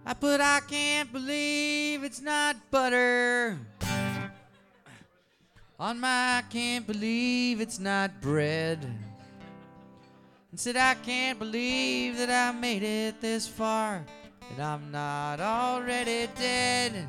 I put I can't believe it's not butter on my I can't believe it's not bread. And said I can't believe that I made it this far and I'm not already dead.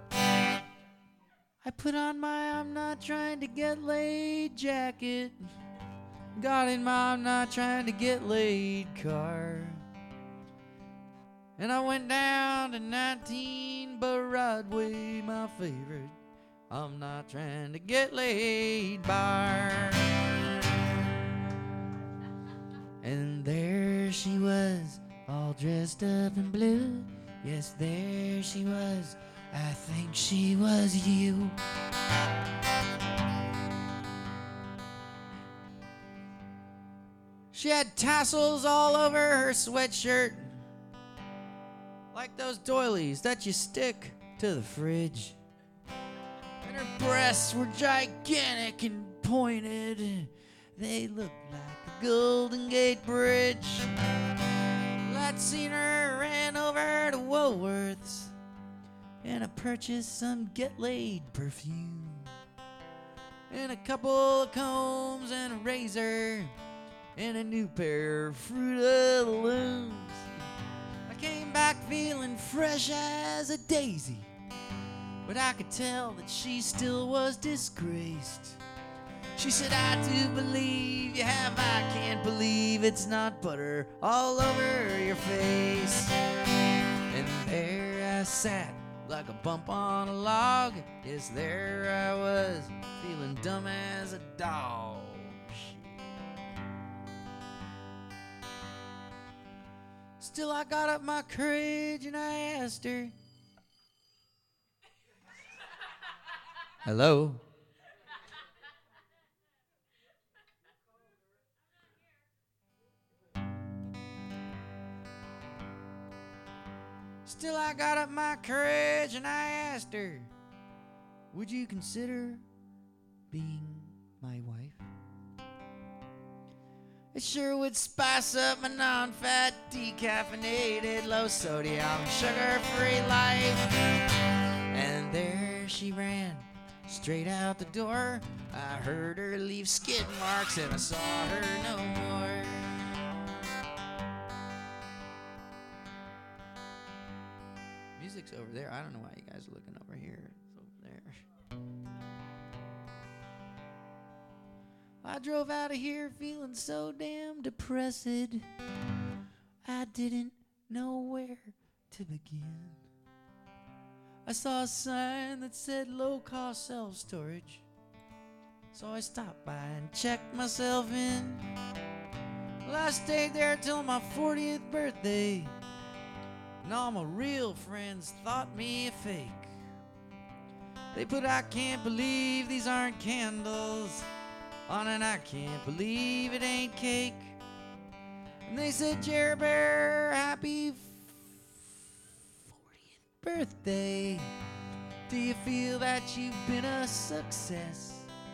I put on my I'm not trying to get laid jacket, got in my I'm not trying to get laid car, and I went down to 19 Broadway, my favorite I'm not trying to get laid bar. And there she was, all dressed up in blue. Yes, there she was, I think she was you. She had tassels all over her sweatshirt, like those doilies that you stick to the fridge. And her breasts were gigantic and pointed. They looked like the Golden Gate Bridge. Well, I'd seen her ran over to Woolworth's and I purchased some Get Laid perfume and a couple of combs and a razor and a new pair of Fruit of the Looms. I came back feeling fresh as a daisy, but I could tell that she still was disgraced. She said, I do believe you have, I can't believe it's not butter all over your face. And there I sat like a bump on a log. Yes, there I was, feeling dumb as a dog. Still I got up my courage and I asked her, hello? Still I got up my courage and I asked her, would you consider being my wife? It sure would spice up my non-fat, decaffeinated, low-sodium, sugar-free life. And there she ran, straight out the door. I heard her leave skid marks and I saw her no more. Music's over there. I don't know why you guys are looking over here. It's over there. I drove out of here feeling so damn depressed. I didn't know where to begin. I saw a sign that said low-cost self-storage, so I stopped by and checked myself in. Well, I stayed there till my 40th birthday, and all my real friends thought me a fake. They put I can't believe these aren't candles on an I can't believe it ain't cake. And they said, Jerry Bear, happy 40th birthday. Do you feel that you've been a success?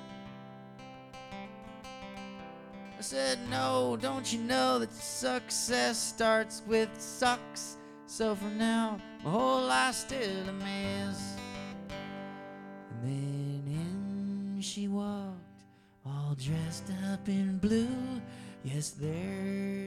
I said, no, don't you know that success starts with sucks? So for now, my whole life's still a mess. And then in she walked, all dressed up in blue. Yes, there